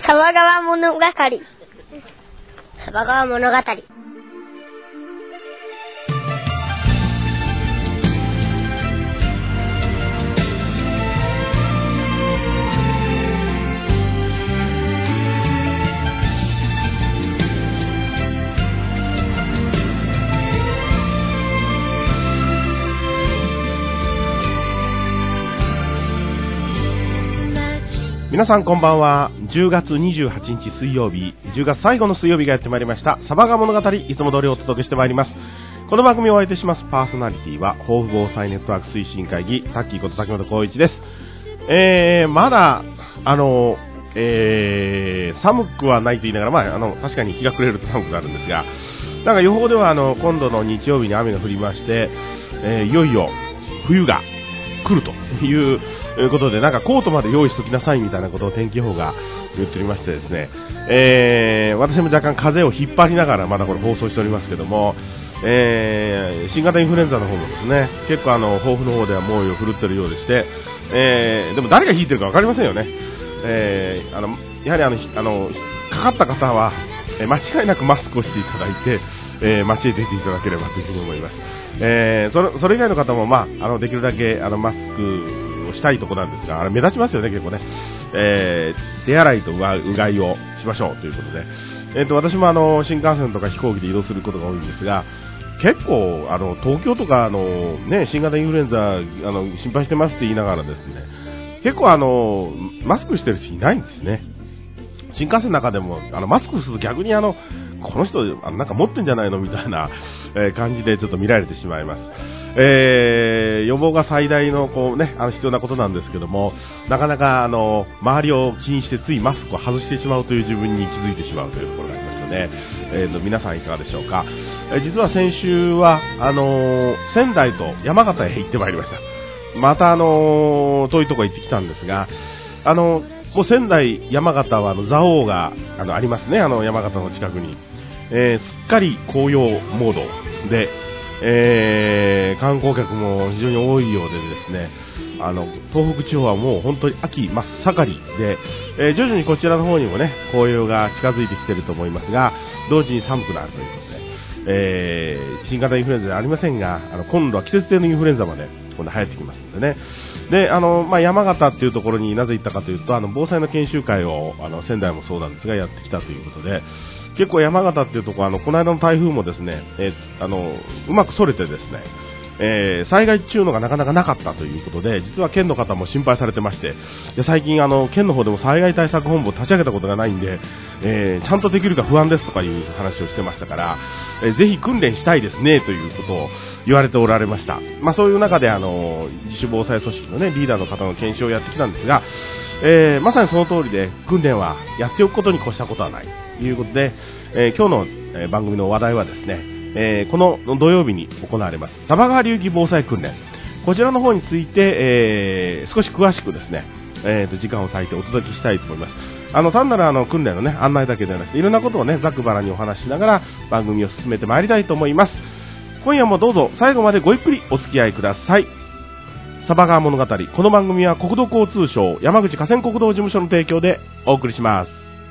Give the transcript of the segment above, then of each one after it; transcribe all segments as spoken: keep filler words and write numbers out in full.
サバ川物語。サバ川物語。 皆さんこんばんは。じゅうがつにじゅうはちにち水曜日、じゅうがつ最後の水曜日がやってまいりました。サバ川物語、いつも通りお届けしてまいります。この番組をお相手しますパーソナリティは豊富防災ネットワーク推進会議タッキーこと崎本光一です。えー、まだあの、えー、寒くはないと言いながら、まあ、あの確かに日が暮れると寒くなるんですが、なんか予報ではあの今度の日曜日に雨が降りまして、えー、いよいよ冬が来るというということで、なんかコートまで用意しときなさいみたいなことを天気予報が言っておりましてですね、えー、私も若干風を引っ張りながらまだこれ放送しておりますけども、えー、新型インフルエンザの方もですね、結構あの抱負の方では猛威を振るっているようでして、えー、でも誰が引いてるか分かりませんよね。えー、あのやはりあのあのかかった方は、えー、間違いなくマスクをしていただいて、えー、街へ出ていただければというふうに思います。えー、それ、それ以外の方も、まあ、あのできるだけあのマスクをしたいところなんですが、あれ目立ちますよね、結構ね。えー、手洗いとうがうがいをしましょうということで、えー、と私もあの新幹線とか飛行機で移動することが多いんですが、結構あの東京とかあの、ね、新型インフルエンザあの心配してますって言いながらですね、結構あのマスクしてる人いないんですね。新幹線の中でもあのマスクすると逆にあのこの人あのなんか持ってんじゃないのみたいな、えー、感じでちょっと見られてしまいます。えー、予防が最大のこう、ね、あの必要なことなんですけども、なかなかあの周りを気にしてついマスクを外してしまうという自分に気づいてしまうというところがありますよね。えー、と皆さんいかがでしょうか。えー、実は先週はあのー、仙台と山形へ行ってまいりました。またあのー、遠いところ行ってきたんですが、あのーもう仙台、山形はあの蔵王が あ, のありますね。あの山形の近くに、えー、すっかり紅葉モードで、えー、観光客も非常に多いようでですね、あの東北地方はもう本当に秋真っ盛りで、えー、徐々にこちらの方にもね紅葉が近づいてきていると思いますが、同時に寒くなるということで、えー、新型インフルエンザではありませんが、あの今度は季節性のインフルエンザまで今度流行ってきますのでね。で、あの、まあ、山形っていうところになぜ行ったかというと、あの防災の研修会をあの仙台もそうなんですがやってきたということで、結構山形っていうところ、あのこの間の台風もですね、えー、あのうまくそれてですね、えー、災害っていうのがなかなかなかったということで、実は県の方も心配されてまして、で最近あの県の方でも災害対策本部を立ち上げたことがないんで、えー、ちゃんとできるか不安ですとかいう話をしてましたから、えー、ぜひ訓練したいですねということを言われておられました。まあ、そういう中であの自主防災組織の、ね、リーダーの方の研修をやってきたんですが、えー、まさにその通りで、訓練はやっておくことに越したことはないということで、えー、今日の、えー、番組の話題はですね、えー、この土曜日に行われますサバ川流域防災訓練、こちらの方について、えー、少し詳しくですね、えー、と時間を割いてお届けしたいと思います。あの単なるあの訓練の、ね、案内だけではなくて、いろんなことを、ね、ざっくばらんにお話ししながら番組を進めてまいりたいと思います。今夜もどうぞ最後までごゆっくりお付き合いください。サバ川物語、この番組は国土交通省山口河川国道事務所の提供でお送りします。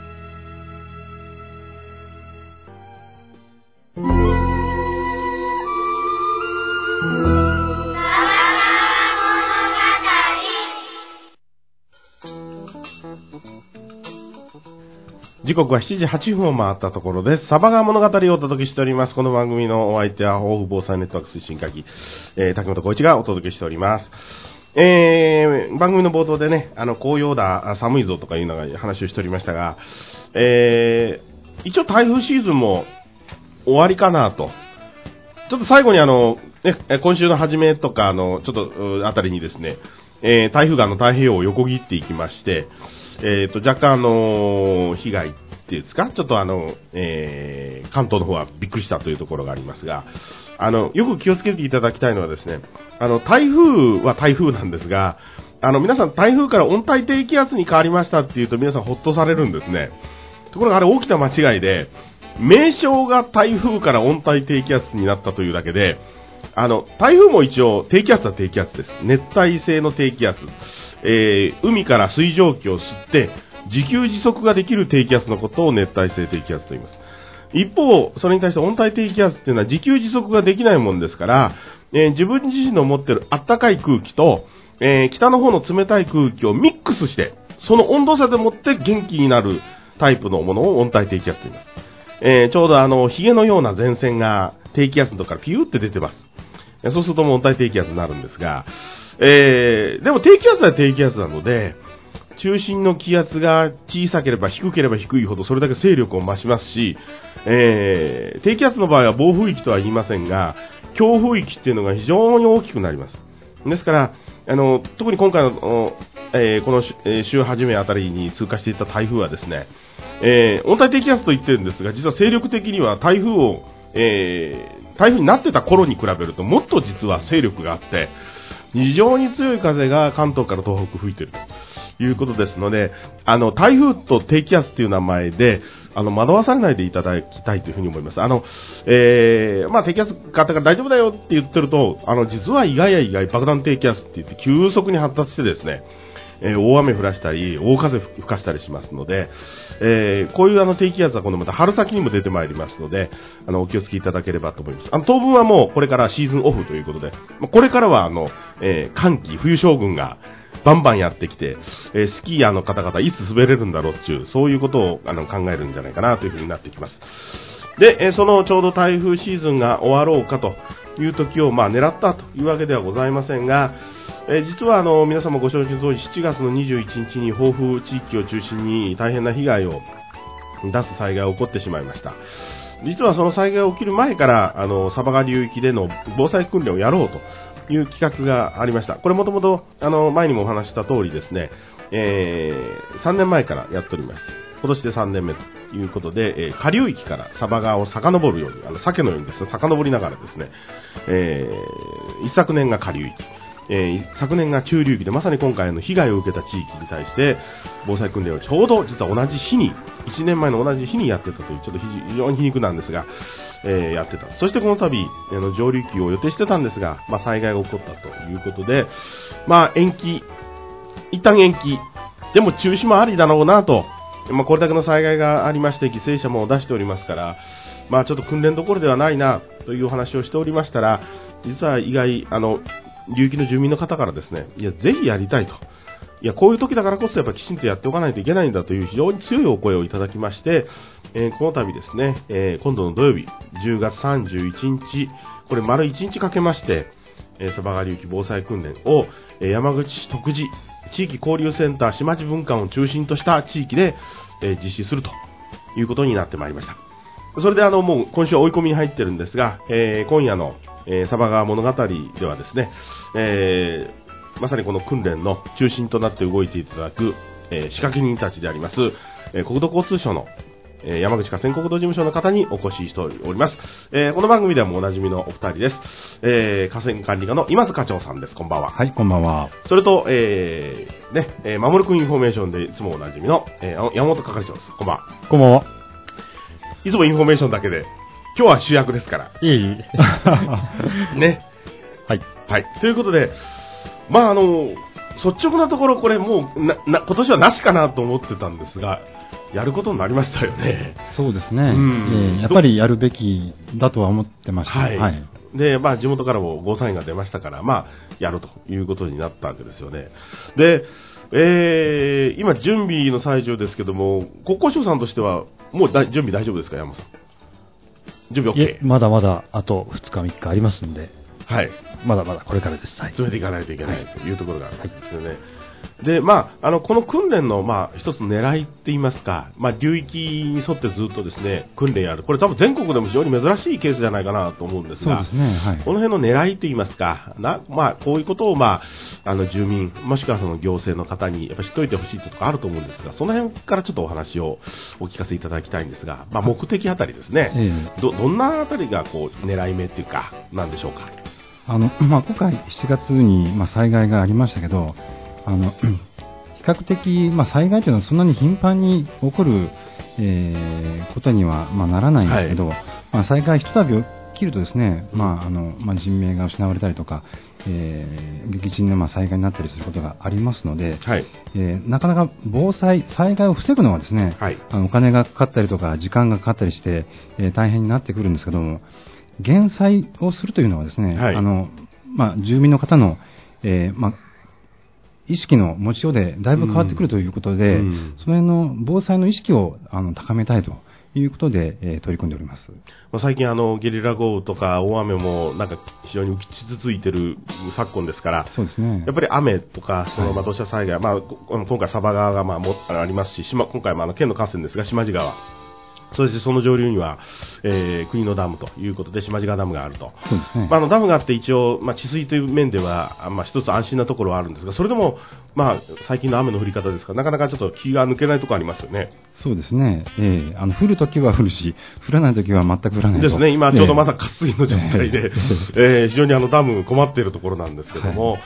時刻はしちじはっぷんを回ったところです。サバ川物語をお届けしております。この番組のお相手は豊富防災ネットワーク推進会議、えー、滝本浩一がお届けしております。えー、番組の冒頭でね、あの紅葉だ寒いぞとかいうのが話をしておりましたが、えー、一応台風シーズンも終わりかなと。ちょっと最後にあの、ね、今週の初めとかあのちょっとあたりにですね、えー、台風があの太平洋を横切っていきまして、えー、と若干あの被害っていうんですか、ちょっとあの、えー、関東の方はびっくりしたというところがありますが、あのよく気をつけていただきたいのはですね、あの台風は台風なんですが、あの皆さん台風から温帯低気圧に変わりましたっていうと皆さんほっとされるんですね。ところがあれ大きな間違いで、名称が台風から温帯低気圧になったというだけで、あの台風も一応低気圧は低気圧です。熱帯性の低気圧、えー、海から水蒸気を吸って自給自足ができる低気圧のことを熱帯性低気圧と言います。一方、それに対して温帯低気圧っていうのは自給自足ができないもんですから、えー、自分自身の持っている暖かい空気と、えー、北の方の冷たい空気をミックスして、その温度差でもって元気になるタイプのものを温帯低気圧と言います。えー、ちょうどあの、髭のような前線が低気圧のところからピューって出てます。そうするともう温帯低気圧になるんですが、えー、でも低気圧は低気圧なので、中心の気圧が小さければ低ければ低いほどそれだけ勢力を増しますし、えー、低気圧の場合は暴風域とは言いませんが、強風域っていうのが非常に大きくなります。ですから、あの、特に今回の、えー、この週初めあたりに通過していった台風はですね、えー、温帯低気圧と言ってるんですが、実は勢力的には台風を、えー、台風になってた頃に比べるともっと実は勢力があって、非常に強い風が関東から東北吹いているということですので、あの、台風と低気圧という名前で、あの、惑わされないでいただきたいというふうに思います。あの、えー、まあ、低気圧があったから大丈夫だよって言ってると、あの、実は意外や意外爆弾低気圧って言って急速に発達してですね、えー、大雨降らしたり、大風吹かしたりしますので、えー、こういうあの低気圧は今度また春先にも出てまいりますので、あの、お気をつけいただければと思います。あの、当分はもうこれからシーズンオフということで、これからはあの、えー、寒気、冬将軍がバンバンやってきて、えー、スキーヤーの方々いつ滑れるんだろうっていう、そういうことをあの考えるんじゃないかなというふうになってきます。で、えー、そのちょうど台風シーズンが終わろうかという時をまあ狙ったというわけではございませんが、えー、実はあの皆様ご承知の通りしちがつのにじゅういちにちに暴風地域を中心に大変な被害を出す災害が起こってしまいました。実はその災害が起きる前からあのサバガ流域での防災訓練をやろうという企画がありました。これもともとあの前にもお話した通りですね、えー、さんねんまえからやっておりまして、今年でさんねんめということで、えー、下流域からサバガを遡るように、あの鮭のようにですね、遡りながらですね、えー、一昨年が下流域、えー、昨年が中流域で、まさに今回の被害を受けた地域に対して防災訓練をちょうど実は同じ日に、いちねんまえの同じ日にやってたという、ちょっと非常に皮肉なんですが、えー、やってた。そしてこの度、あの上流域を予定してたんですが、まあ、災害が起こったということで、まあ、延期、一旦延期、でも中止もありだろうなと、まあ、これだけの災害がありまして、犠牲者も出しておりますから、まあ、ちょっと訓練どころではないなというお話をしておりましたら、実は意外、あの、流域の住民の方からですね、いや、ぜひやりたいと。いや、こういう時だからこそやっぱきちんとやっておかないといけないんだという非常に強いお声をいただきまして、えー、この度ですね、えー、今度の土曜日、じゅうがつさんじゅういちにち、これ丸いちにちかけまして、えー、サバガ流域防災訓練を、えー、山口市徳地地域交流センター島地文館を中心とした地域で、えー、実施するということになってまいりました。それであの、もう今週は追い込みに入ってるんですが、えー、今夜の、えー、サバガ物語ではですね、えー、まさにこの訓練の中心となって動いていただく、えー、仕掛け人たちであります、えー、国土交通省の、えー、山口河川国土事務所の方にお越ししております。えー、この番組ではもうおなじみのお二人です。えー、河川管理課の今津課長さんです。こんばんは。 はい、こんばんは。 それと、えー、ね、えー、守くんインフォメーションでいつもおなじみの、えー、山本係長です。こんばんは。 こんばんは。 いつもインフォメーションだけで、今日は主役ですから。 いえいえ。 ね。 はい。 はい。ということで、まああの、率直なところこれもうなな今年はなしかなと思ってたんですが、やることになりましたよね。 そうですね。 うん、 えー、やっぱりやるべきだとは思ってました。 はい。 はい、 で、まあ地元からもゴーサインが出ましたから、まあやるということになったわけですよね。で、えー、今準備の最中ですけども、国交省さんとしてはもうだ準備大丈夫ですか、山本さん。準備 OK？ まだまだあとふつかみっかありますんで、 はい、 まだまだこれからです。はい、 詰めていかないといけないというところがあるんですよね。はい、で、まあ、あのこの訓練の、まあ、一つの狙いって言いますか、まあ、流域に沿ってずっとですね訓練やる、これ多分全国でも非常に珍しいケースじゃないかなと思うんですが、 そうですね、はい、 この辺の狙いと言いますかな、まあ、こういうことを、まあ、あの住民もしくはその行政の方にやっぱり知っておいてほしいというところあると思うんですが、その辺からちょっとお話をお聞かせいただきたいんですが、まあ、目的あたりですね、ええ、ど, どんなあたりがこう狙い目というかなんでしょうか。 あの、まあ、今回しちがつに、まあ、災害がありましたけど、あの比較的、まあ、災害というのはそんなに頻繁に起こる、えー、ことには、まあ、ならないんですけど、はい、まあ、災害ひとたびきるとですね、まああのまあ、人命が失われたりとか、えー、撃沈のまあ災害になったりすることがありますので、 はい、 えー、なかなか防災、災害を防ぐのはですね、はい、あのお金がかかったりとか時間がかかったりして、えー、大変になってくるんですけども、減災をするというのはですね、はい、あのまあ、住民の方の、えーまあ、意識の持ちようでだいぶ変わってくるということで、うん、その辺の防災の意識をあの高めたいということで、えー、取り組んでおります。 最近あのゲリラ豪雨とか大雨もなんか非常に浮き続いている昨今ですから、 そうですね、 やっぱり雨とかそのまあ土砂災害、はい、まあ、今回、佐波川がまあもありますし、島今回もあの県の河川ですが島地川、そしてその上流には、えー、国のダムということで島地川ダムがあると。 そうですね、 まあ、あのダムがあって一応、まあ、治水という面では、まあ、一つ安心なところはあるんですが、それでも、まあ、最近の雨の降り方ですからなかなかちょっと気が抜けないところありますよね。 そうですね、えー、あの降るときは降るし降らないときは全く降らないとですね。今ちょうどまだ渇水の状態で、えーえー、非常にあのダム困っているところなんですけども、はい、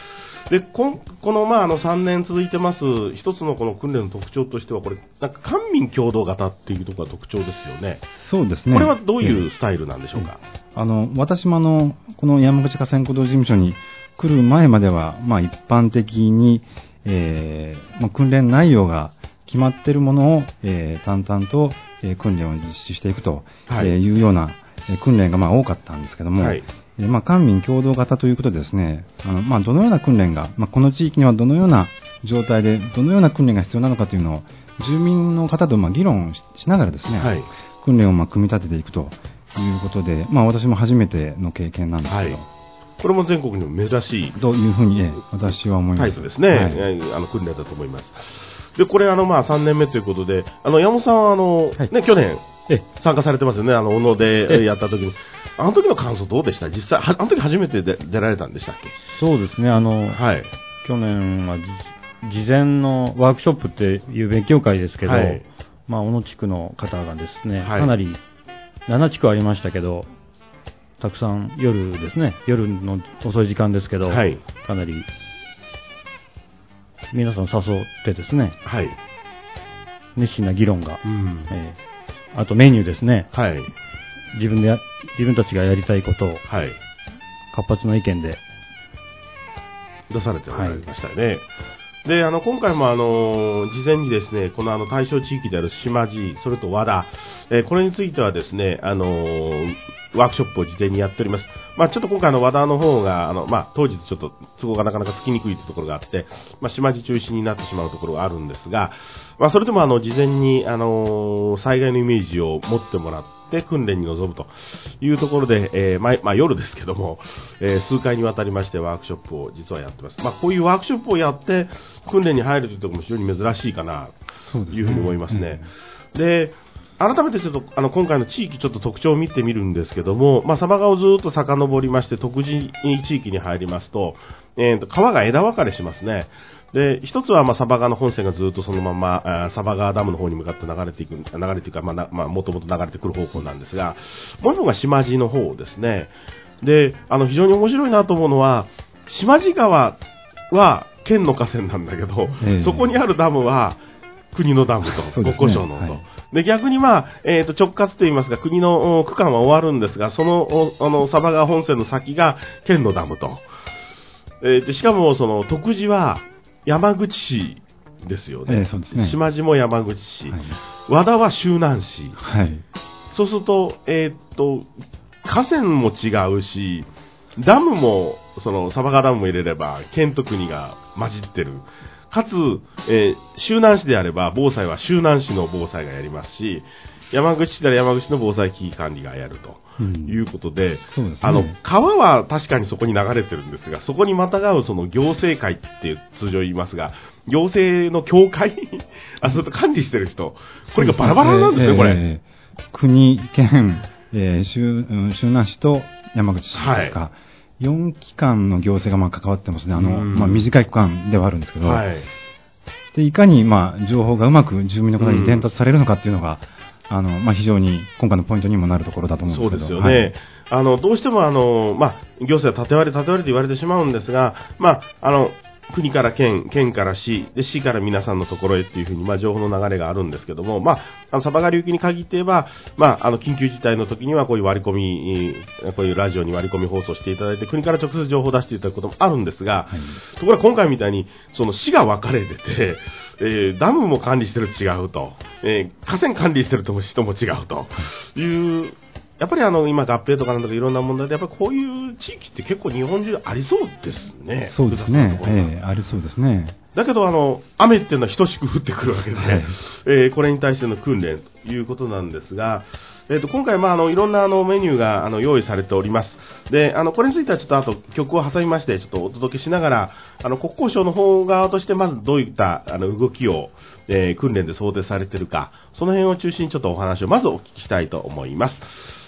で こ, この、まあ、あのさんねん続いてます一つのこの訓練の特徴としてはこれなんか官民共同型っていうところが特徴ですよね。 そうですね。 これはどういうスタイルなんでしょうか。 えー、あの私もあのこの山口河川行動事務所に来る前までは、まあ、一般的に、えーまあ、訓練内容が決まっているものを、えー、淡々と、えー、訓練を実施していくと、はい、えー、いうような、えー、訓練がまあ多かったんですけども、はい、えーまあ、官民共同型ということでですね、あの、まあ、どのような訓練が、まあ、この地域にはどのような状態でどのような訓練が必要なのかというのを住民の方とまあ議論 し, しながらですね、はい、訓練をまあ組み立てていくということで、まあ、私も初めての経験なんですけど、はい、 これも全国にも珍しいというふうに、ね、私は思います。 タイプですね、はい、あの訓練だと思います。でこれあのまあさんねんめということで、あの山本さんはあの、はい、ね、去年参加されてますよね、あの小野でやった時に。あの時の感想どうでした？実際あの時初めてで出られたんでしたっけ？ そうですね、あの、はい、去年は事前のワークショップっていう勉強会ですけど、はい、まあ、小野地区の方がですね、はい、かなりなな地区ありましたけど、たくさん夜ですね、夜の遅い時間ですけど、はい、かなり皆さん誘ってですね、はい、熱心な議論が、うん、えー、あとメニューですね、はい、自分でや自分たちがやりたいことを、はい、活発な意見で出されておられましたよね。はい、であの今回もあの事前にですねこのあの対象地域である島地それと和田、えー、これについてはですねあのワークショップを事前にやっております。まあ、ちょっと今回の和田の方があの、まあ、当日ちょっと都合がなかなかつきにくいというところがあって、まあ、島地中心になってしまうところがあるんですが、まあ、それでもあの事前にあの災害のイメージを持ってもらって訓練に臨むというところで、えーまあまあ、夜ですけども、えー、数回にわたりましてワークショップを実はやってます。まあ、こういうワークショップをやって訓練に入るというところも非常に珍しいかなというふうに思いますね。で改めてちょっとあの今回の地域ちょっと特徴を見てみるんですけども、まあ、鯖川をずっと遡りまして徳地地域に入りますと、えー、と川が枝分かれしますね。で一つはまあ鯖川の本線がずっとそのまま鯖川ダムの方に向かって流れていく流れていくか、まあまあ、もともと流れてくる方向なんですが、もう一方が島地の方ですね。であの非常に面白いなと思うのは島地川は県の河川なんだけど、えー、そこにあるダムは国のダムと国交省のと、はい、で逆に、まあえー、と直轄といいますか国の区間は終わるんですがそのあの鯖川本線の先が県のダムと、えー、でしかもその徳地は山口市ですよね。えー、そうですね。島地も山口市、はい、和田は周南市、はい、そうすると、えー、と河川も違うしダムもその鯖川ダムも入れれば県と国が混じってる。かつ、えー、周南市であれば防災は周南市の防災がやりますし山口市であれば山口市の防災危機管理がやるということで、うん、そうですね、あの川は確かにそこに流れてるんですがそこにまたがうその行政会って通常言いますが行政の協会あそれと管理してる人これがバラバラなんですね、えー、これ、えー、国県、えー、周, 周南市と山口市ですか、はい、よん機関の行政がまあ関わってますね。あの、まあ、短い区間ではあるんですけど、はい、でいかにまあ情報がうまく住民の方に伝達されるのかっていうのが、あのまあ、非常に今回のポイントにもなるところだと思うんですけど。 そうですよね。はい、あのどうしてもあの、まあ、行政は縦割り縦割りと言われてしまうんですが、まあ、あの国から県、県から市、で市から皆さんのところへっていうふうに、まあ、情報の流れがあるんですけども、まあ、あの、サバガ流域に限って言えば、まあ、あの、緊急事態の時にはこういう割り込み、こういうラジオに割り込み放送していただいて、国から直接情報を出していただくこともあるんですが、はい、ところが今回みたいに、その市が分かれてて、えー、ダムも管理してると違うと、えー、河川管理してる人も違うという、やっぱりあの今合併とかなんとかいろんな問題でやっぱりこういう地域って結構日本中ありそうですね。 そうですね。ええ、ありそうですね。 だけどあの雨っていうのは等しく降ってくるわけで、はい、えー、これに対しての訓練ということなんですが、えー、と今回まああのいろんなあのメニューがあの用意されております。で、あのこれについてはちょっとあと曲を挟みましてちょっとお届けしながら、あの国交省の方側としてまずどういったあの動きを、えー、訓練で想定されているか、その辺を中心にちょっとお話をまずお聞きしたいと思います。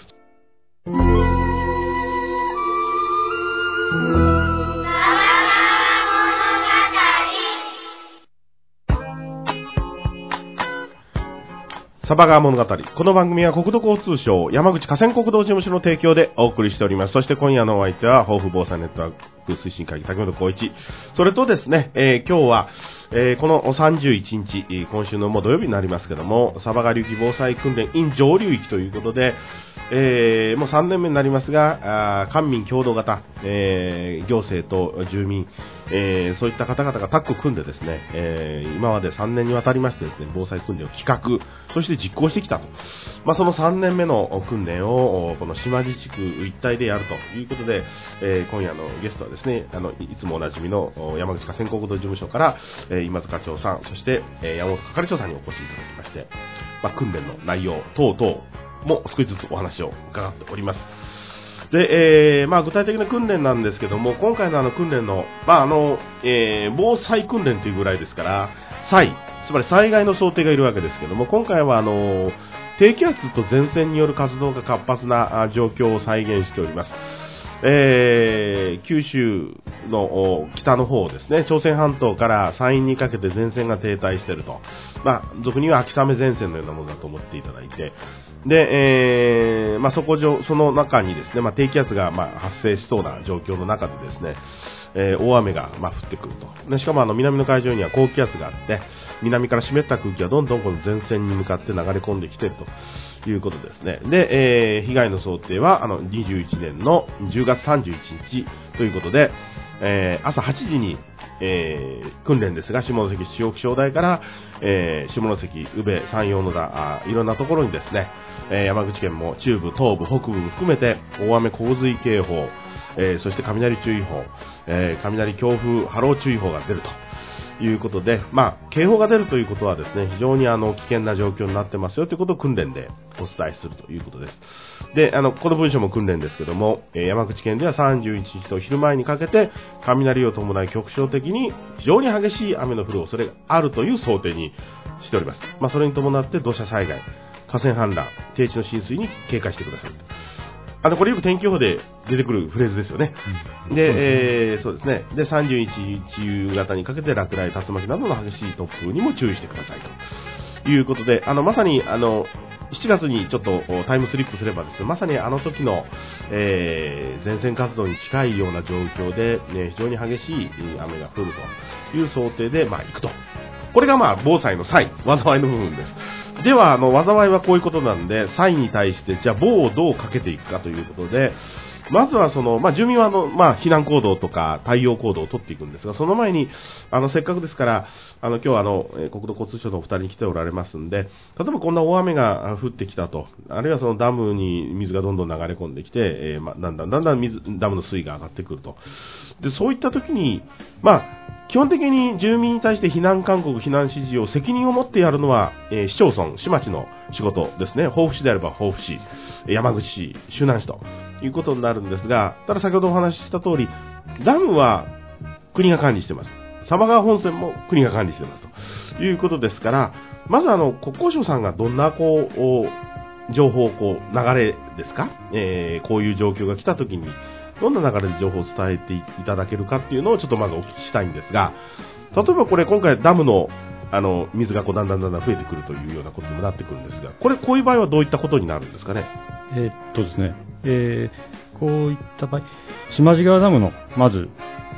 サバ川物語。この番組は国土交通省山口河川国道事務所の提供でお送りしております。そして今夜のお相手は、豊富防災ネットワーク推進会議、竹本光一。それとですね、えー、今日は、えー、このさんじゅういちにち、今週のもう土曜日になりますけども、サバ川流域防災訓練 in 上流域ということで、えー、もうさんねんめになりますが、あ官民共同型、えー、行政と住民、えー、そういった方々がタッグを組んでですね、えー、今までさんねんにわたりましてですね、防災訓練を企画、そして実行してきたと。まあ、そのさんねんめの訓練をこの島自治区一体でやるということで、えー、今夜のゲストはですね、あのいつもおなじみの山口河川国道事務所から、えー、今塚長さん、そして、えー、山本係長さんにお越しいただきまして、まあ、訓練の内容等々も少しずつお話を伺っております。で、えーまあ、具体的な訓練なんですけども、今回のあの訓練の、まああのえー、防災訓練というぐらいですから、災、つまり災害の想定がいるわけですけども、今回はあの低気圧と前線による活動が活発な状況を再現しております。えー、九州の北の方ですね、朝鮮半島から山陰にかけて前線が停滞していると、まあ、俗には秋雨前線のようなものだと思っていただいて、で、えーまあ、そこ上その中にですね、まあ、低気圧がまあ発生しそうな状況の中でですね、えー、大雨がまあ降ってくると。でしかもあの南の海上には高気圧があって、南から湿った空気がどんどんこの前線に向かって流れ込んできているということですね。で、えー、被害の想定はあのにじゅういちねんのじゅうがつさんじゅういちにちということで、えー、朝はちじに、えー、訓練ですが、下関市気象台から、えー、下関、宇部、山陽野田、あいろんなところにですね、えー、山口県も中部、東部、北部も含めて大雨洪水警報、えー、そして雷注意報、えー、雷強風波浪注意報が出るということで、まあ、警報が出るということはですね、非常にあの危険な状況になってますよということを訓練でお伝えするということです。で、あのこの文書も訓練ですけども、えー、山口県ではさんじゅういちにちと昼前にかけて雷を伴い局所的に非常に激しい雨の降る恐れがあるという想定にしております。まあ、それに伴って土砂災害、河川氾濫、低地の浸水に警戒してください。あのこれよく天気予報で出てくるフレーズですよね。うん、で、そうですね、えー、そうですね。で、さんじゅういちにち夕方にかけて落雷、竜巻などの激しい突風にも注意してくださいということで、あのまさにあのしちがつにちょっとタイムスリップすればですね、まさにあの時の、えー、前線活動に近いような状況で、ね、非常に激しい雨が降るという想定で、まあ、行くと。これがまあ防災の災、災いの部分です。では、あの災いはこういうことなんで、災に対してじゃあ防をどうかけていくかということで、まずはその、まあ、住民はあの、まあ、避難行動とか対応行動を取っていくんですが、その前にあのせっかくですからあの今日はあの国土交通省のお二人に来ておられますんで、例えばこんな大雨が降ってきたと、あるいはそのダムに水がどんどん流れ込んできて、えーまあ、だんだんだんだん水ダムの水位が上がってくると。でそういった時に、まあ、基本的に住民に対して避難勧告、避難指示を責任を持ってやるのは、えー、市町村、市町の仕事ですね。防府市であれば防府市、山口市、周南市ということになるんですが、ただ先ほどお話しした通り、ダムは国が管理しています。佐波川本線も国が管理していますということですから、まずあの国交省さんがどんなこう情報こう流れですか、えー、こういう状況が来たときにどんな流れで情報を伝えていただけるかっていうのをちょっとまずお聞きしたいんですが、例えばこれ今回ダムのあの水がこうだんだんだんだん増えてくるというようなことにもなってくるんですが、これこういう場合はどういったことになるんですかね。 えー、っとですね、えー、こういった場合、島地川ダムのまず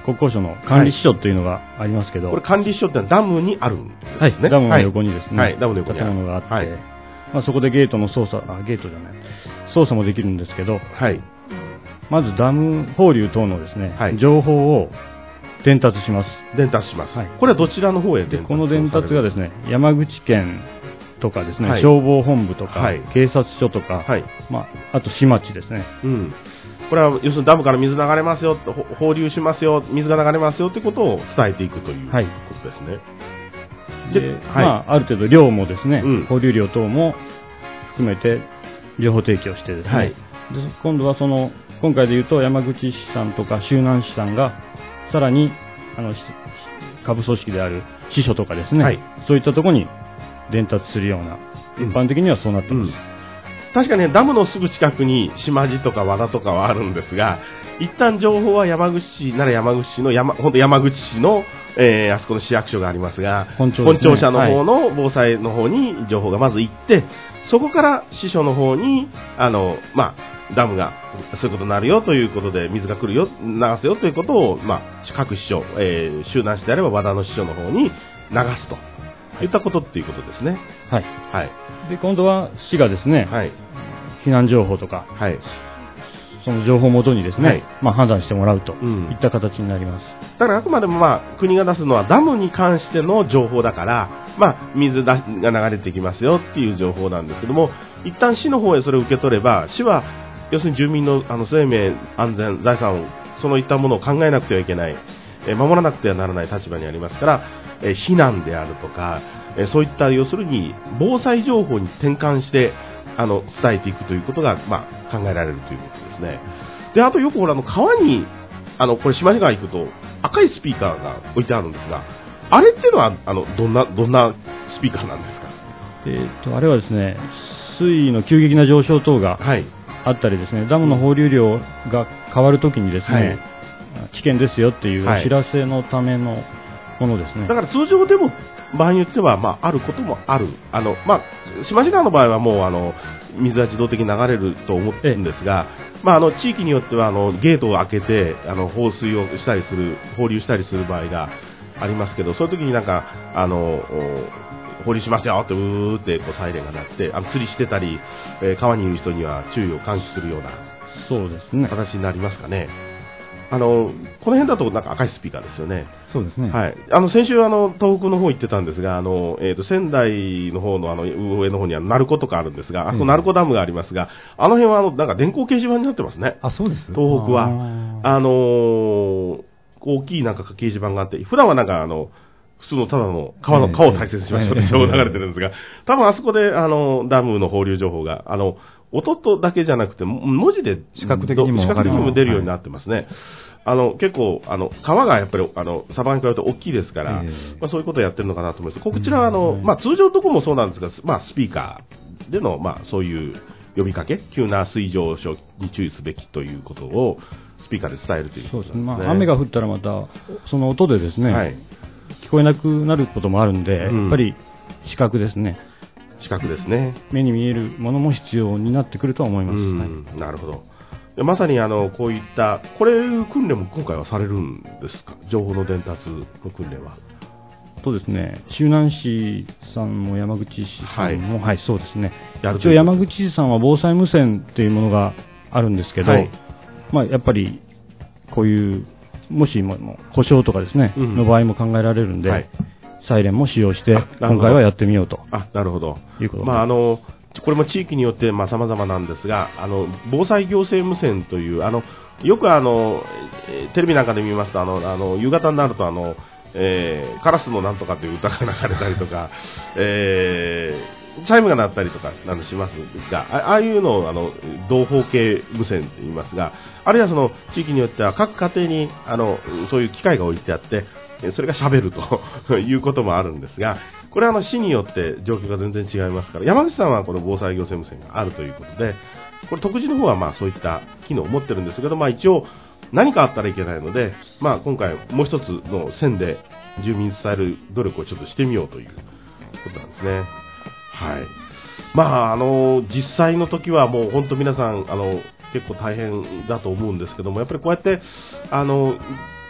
国交省の管理支所というのがありますけど、 これ管理支所ってのはダムにあるんですね。 はい、ダムの横にですね、 はいはい、ダムの横に建物があって、 はい、 まあ、そこでゲートの操作、あ、ゲートじゃない、操作もできるんですけど、 はい、 まずダム放流等のですね、 はい、 情報を伝達します。 伝達します。 はい、 これはどちらの方へ伝達されるんですか？ この伝達がですね、山口県とかですね、 はい、 消防本部とか、 はい、 警察署とか、はい、まあ、あと市町ですね。 うん。これは要するにダムから水流れますよ、放流しますよ、水が流れますよということを伝えていくということですね。 はい、で、はい、まあ、ある程度量もですね、うん、放流量等も含めて情報提供してですね、はい、で今度はその今回でいうと山口市さんとか周南市さんがさらにあの下部組織である支所とかですね、はい、そういったところに伝達するような、一般的にはそうなってます。うんうん、 確かに、ね、ダムのすぐ近くに島地とか和田とかはあるんですが、一旦情報は山口市なら山口市の山本当山口市の、えー、あそこの市役所がありますが、 本庁、 ね、本庁舎の方の防災の方に情報がまず行って、はい、そこから支所の方にあの、まあ、ダムがそういうことになるよということで水が来るよ流すよということを、まあ、各支所、えー、周南市であれば和田の支所の方に流すといったことっていうことですね。 はい。はい。で、今度は市がですね、はい、避難情報とか、はい、その情報をもとにですね、はい、まあ、判断してもらうといった形になります。 うん、だからあくまでも、まあ、国が出すのはダムに関しての情報だから、まあ、水が流れてきますよっていう情報なんですけども、一旦市の方へそれを受け取れば、市は要するに住民の、あの生命、安全、財産を、そのいったものを考えなくてはいけない、えー、守らなくてはならない立場にありますから、えー、避難であるとか、えー、そういった要するに防災情報に転換してあの伝えていくということが、まあ、考えられるということですね。で、あとよくほらあの川にあのこれ島地川行くと赤いスピーカーが置いてあるんですが、あれっていうのはあのどんなどんなスピーカーなんですか？ えー、とあれはですね、水位の急激な上昇等があったりですね、はい、ダムの放流量が変わるときにですね、はい、危険ですよっていうお知らせのためのものですね。 だから通常でも場合によっては、まあ、あることもある。あの、まあ、島地川の場合はもうあの水は自動的に流れると思ってるんですが、まあ、あの地域によってはあのゲートを開けてあの放水をしたりする放流したりする場合がありますけど、そういう時になんかあの放流しますよってうーってこうサイレンが鳴って、あの釣りしてたり、えー、川にいる人には注意を喚起するようなそうですね形になりますかね。あのこの辺だとなんか赤いスピーカーですよね。 そうですね。 はい。あの先週あの東北の方行ってたんですが、あのえっ、ー、と仙台の方のあの上の方には鳴子とかあるんですが、あそこ鳴子ダムがありますが、あの辺はあのなんか電光掲示板になってますね。 あ、そうです。 東北はあのー、大きいなんか掲示板があって、普段はなんかあの普通のただの川の川を大切にしましょうって情報が流れてるんですが、多分あそこであのダムの放流情報があの音とだけじゃなくて文字で視覚的にも視覚的にも出るようになってますね。はい、あの結構あの川がやっぱりあのサバに比べると大きいですから、えーまあ、そういうことをやってるのかなと思います。こちらはあの、まあ、通常のところもそうなんですが、まあ、スピーカーでの、まあ、そういう呼びかけ、急な水上昇に注意すべきということをスピーカーで伝えるということですね。 そうですね。まあ、雨が降ったらまたその音でですね、はい、聞こえなくなることもあるんで、うん、やっぱり視覚ですね。 視覚ですね。 目に見えるものも必要になってくるとは思います。 うんはい、なるほど。まさにあのこういったこれ訓練も今回はされるんですか？情報の伝達の訓練は。 そうですね。周南市さんも山口市さんも、はい、はい、そうですね。一応山口市さんは防災無線っていうものがあるんですけど、はい、まあやっぱりこういうもしも故障とかですね、うん、の場合も考えられるんで、はい、サイレンも使用して今回はやってみようと。 あ、なるほど。 いうこと。 まああのこれも地域によってまあ様々なんですが、あの防災行政無線というあのよくあのテレビなんかで見ますとあのあの夕方になるとあの、えー、カラスのなんとかという歌が流れたりとか、えー、チャイムが鳴ったりとかなんしますが、あ, ああいうのをあの同方形無線と言いますが、あるいはその地域によっては各家庭にあのそういう機械が置いてあってそれが喋るということもあるんですが、これはあの市によって状況が全然違いますから、山口さんはこの防災行政無線があるということで、これ徳地の方はまあそういった機能を持ってるんですけど、まあ一応何かあったらいけないので、まあ今回もう一つの線で住民に伝える努力をちょっとしてみようということなんですね。はい。まああの実際の時はもう本当皆さんあの結構大変だと思うんですけども、やっぱりこうやってあの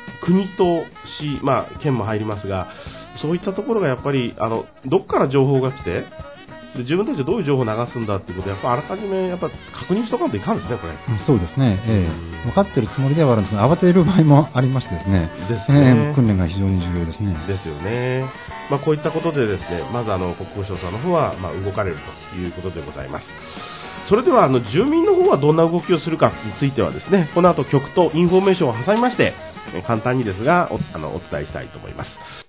国と市、まあ、県も入りますが、そういったところがやっぱりあのどこから情報が来て、で自分たちでどういう情報を流すんだっていうことをやっぱあらかじめやっぱ確認しとかんといかんですね、これ。 そうですね、えー、分かっているつもりではあるんですが、慌てる場合もありましてですね、 ですね、 えー、訓練が非常に重要ですね。 ですよね。まあ、こういったことでですね、まずあの国交省さんの方はまあ動かれるということでございます。それではあの住民の方はどんな動きをするかについてはですね、この後曲とインフォメーションを挟みまして簡単にですが お, あのお伝えしたいと思います。